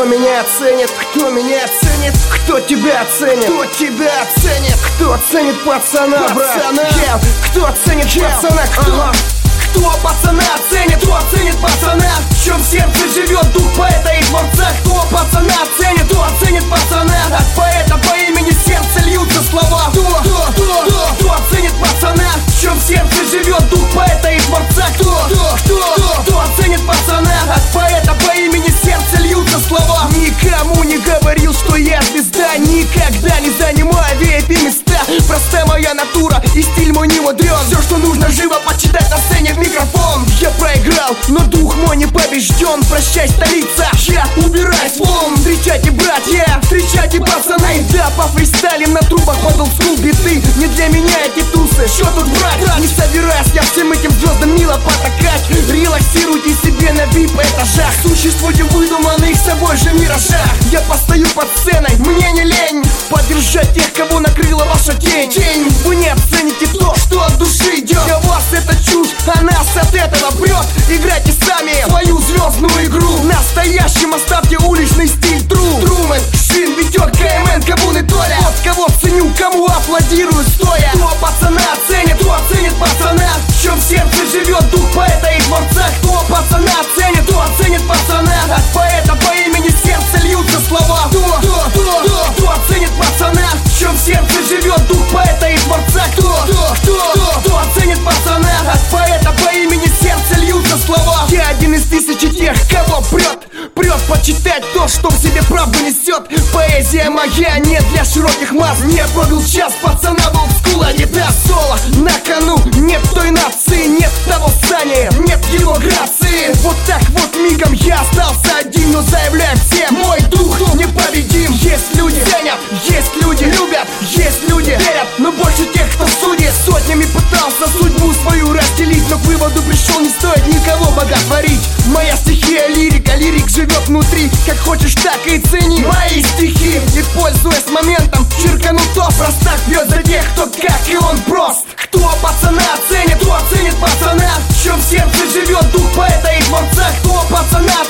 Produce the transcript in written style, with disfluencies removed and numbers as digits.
Кто меня оценит, кто меня оценит, кто тебя оценит, кто тебя оценит, кто оценит пацана, брат, кто оценит пацана, кто пацана оценит, кто оценит пацана, в чем в сердце живет дух поэта и творца. Кто пацана оценит, кто оценит пацана, от поэта по имени сердце льются слова. Кто оценит пацана, в чем в сердце живет дух поэта и творца. Кто оценит пацана, от поэта по имени сердце льются слова. Никому не говорил, что я звезда, никогда не занимаю VIP-места. Простая моя натура и стиль мой не мудрен. Все, что нужно, живо почитать на сцене в микрофон. Я проиграл, но дух мой не побежден. Прощай, столица, я убирай слом. Встречайте, братья, встречайте, пацаны. Да, пофристайлим на трубах под олдскул биты. Не для меня эти тусы, что тут брать? Не собираюсь я всем этим звездам мило потакать. Релаксируйте себе на VIP-этажах. Существуйте в выдуманных собой же миражах. Я постою под сценой, мне не лень поддержать тех, кого накрыла ваша тень. Вы не оцените то, что от души идет. Для вас это чушь, а нас от этого прет. Играйте сами свою звездную игру. Настоящим оставьте уличный стиль. Трумэн, Шин, Витек, КМН, Кабун и Толя. Вот кого ценю, кому аплодирую стоя. Кто пацана оценит, кто оценит пацана, в чем в сердце живет дух поэта и творца. Кто пацана оценит, кто оценит пацана, от поэта по имени сердце льются слова. Кто оценит пацана, в чем в сердце живет дух поэта и творца. Кто оценит пацана, от поэта по имени сердце льются слова. Я один из тысячи тех, кого прет почитать то, что в себе правду несет. Поэзия моя не для широких масс. Не пробил час пацана в олдскула, не даст соло. На кону нет той нации, нет того Сани, нет его грации. Вот так вот мигом я остался один, но заявляю всем, мой дух непобедим. Есть люди ценят, есть люди любят, есть люди верят, но больше тех, кто судит. Сотнями пытался судьбу свою разделить, но к выводу пришел, не стоит никого боготворить. Моя стихия лирика, лирик живет внутри. Как хочешь, так и цени мои стихи. И пользуясь моментом, черкану топ. Простак бьет за тех, кто как и он прост. Кто пацана оценит, кто оценит пацана, в чем в сердце живет дух поэта и творца. Кто пацана